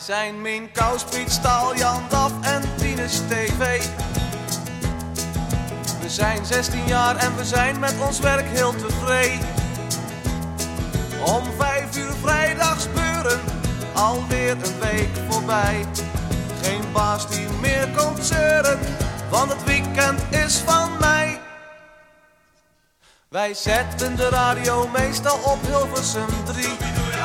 zijn Mien Kous, Piet Staal, Jan Daf en Tinus TV. We zijn 16 jaar en we zijn met ons werk heel tevreden. Om 5 uur vrijdags beuren, alweer een week voorbij. Geen baas die meer komt zeuren, want het weekend is van mij. Wij zetten de radio meestal op Hilversum 3.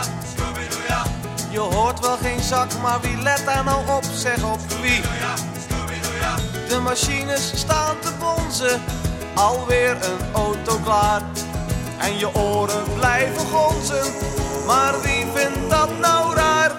Je hoort wel geen zak, maar wie let daar nou op, zeg op wie. De machines staan te bonzen, alweer een auto klaar. En je oren blijven gonzen, maar wie vindt dat nou raar?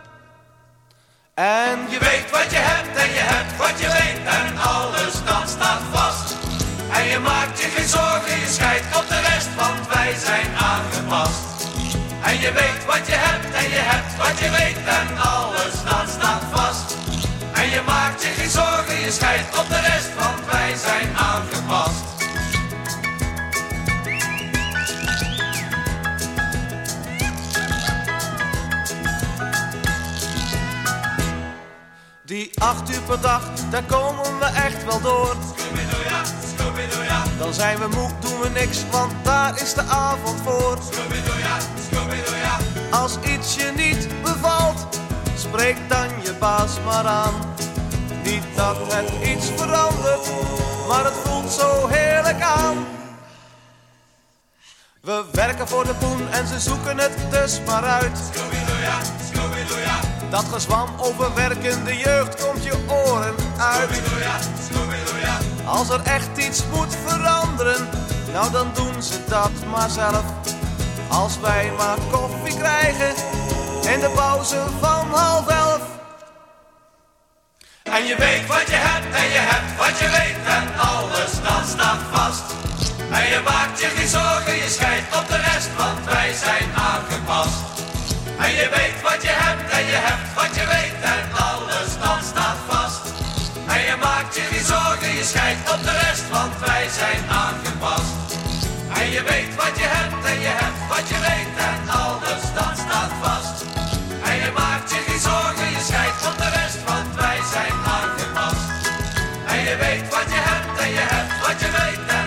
En je weet wat je hebt en je hebt wat je weet en alles dat staat vast. En je maakt je geen zorgen, je scheidt op de rest, want wij zijn aangepast. En je weet wat je hebt en je hebt wat je weet en alles dat staat vast. En je maakt je geen zorgen, je scheidt op de rest, want wij zijn aangepast. Die 8 uur per dag, daar komen we echt wel door. Dan zijn we moe, doen we niks, want daar is de avond voor. Als iets je niet bevalt, spreek dan je baas maar aan. Niet dat het iets verandert, maar het voelt zo heerlijk aan. We werken voor de poen en ze zoeken het dus maar uit. Dat gezwam over werkende jeugd komt je oren uit. Als er echt iets moet veranderen, nou dan doen ze dat maar zelf. Als wij maar koffie krijgen in de pauze van 10:30. En je weet wat je hebt en je hebt wat je weet en alles dat staat vast. En je maakt je geen zorgen, je scheidt op de rest, want wij zijn aangepast. En je weet wat je hebt en je hebt wat je weet en alles dat staat vast. En je maakt je geen zorgen, je scheidt op de rest, want wij zijn aangepast. En je weet wat je hebt en je hebt wat je weet en alles dat staat vast. En je maakt je geen zorgen, je scheidt op de rest, want wij zijn aangepast. En je weet wat je hebt en je hebt wat je weet en